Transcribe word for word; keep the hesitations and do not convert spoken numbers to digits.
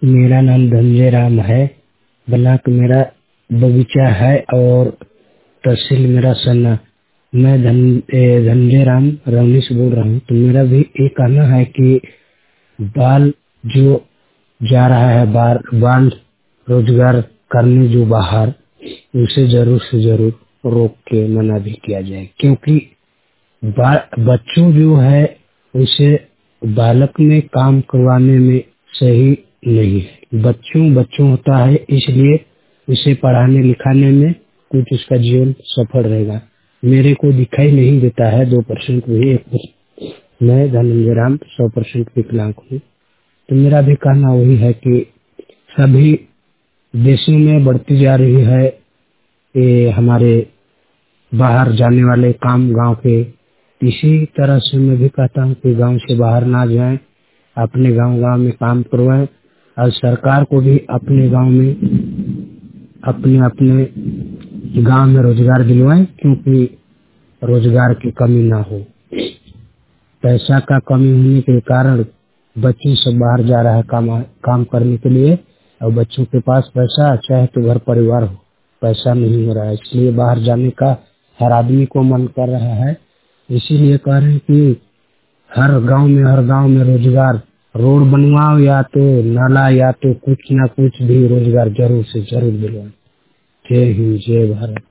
मेरा नाम धनंजय राम है। ब्लॉक मेरा बगीचा है और तहसील मेरा सन्ना। मैं धन ए, धनंजय राम रवनी से बोल रहा हूँ। तो मेरा भी ये कहना है कि बाल जो जा रहा है बार बाल रोजगार करने जो बाहर, उसे जरूर से जरूर रोक के मना भी किया जाए, क्योंकि बा- बच्चों जो है उसे बालक में काम करवाने में सही नहीं है। बच्चों बच्चों होता है, इसलिए उसे पढ़ाने लिखाने में कुछ उसका जीवन सफल रहेगा। मेरे को दिखाई नहीं देता है दो परसेंट भी एक परसेंट। मैं धनंजय राम सौ परसेंट विकलांग हूँ। तो मेरा भी कहना वही है कि सभी देशों में बढ़ती जा रही है ये हमारे बाहर जाने वाले काम गांव के। इसी तरह से मैं भी कहता हूँ कि गांव से बाहर ना जाएं, अपने गांव गांव में काम करवाएं और सरकार को भी अपने गांव में अपने अपने गांव में रोजगार दिलवाएं, क्योंकि रोजगार की कमी ना हो। पैसा का कमी होने के कारण बच्चे सब बाहर जा रहा है काम काम करने के लिए, और बच्चों के पास पैसा चाहे तो घर परिवार हो, पैसा नहीं हो रहा है, इसलिए बाहर जाने का हर आदमी को मन कर रहा है। इसीलिए कह रहे हैं कि हर गांव में हर गांव में रोजगार, रोड बनवाओ या तो नाला या तो कुछ ना कुछ भी रोजगार जरूर से जरूर दिलवाओ। जय हिंद, जय भारत।